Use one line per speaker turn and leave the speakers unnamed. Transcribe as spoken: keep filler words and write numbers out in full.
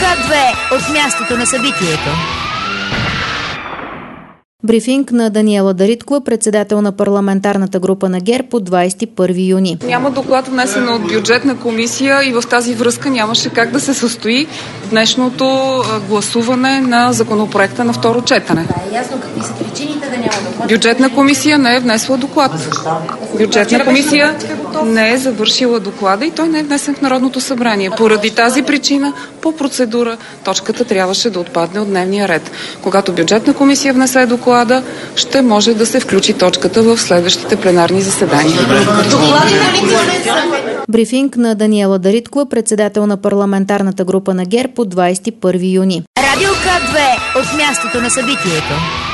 К две от мястото на събитието.
Брифинг на Даниела Дариткова, председател на парламентарната група на ГЕРБ от двадесет и първи юни.
Няма доклад внесен от бюджетна комисия и в тази връзка нямаше как да се състои днешното гласуване на законопроекта на второ четене.
Да, е ясно какви са причините да няма доклад.
Бюджетна комисия не е внесла доклад. Бюджетна комисия не е завършила доклада и той не е внесен в Народното събрание. Поради тази причина, по процедура, точката трябваше да отпадне от дневния ред. Когато бюджетна комисия внесе доклада, ще може да се включи точката в следващите пленарни заседания.
Брифинг на Даниела Дариткова, председател на парламентарната група на ГЕРБ от двадесет и първи юни.
Радио К две от мястото на събитието.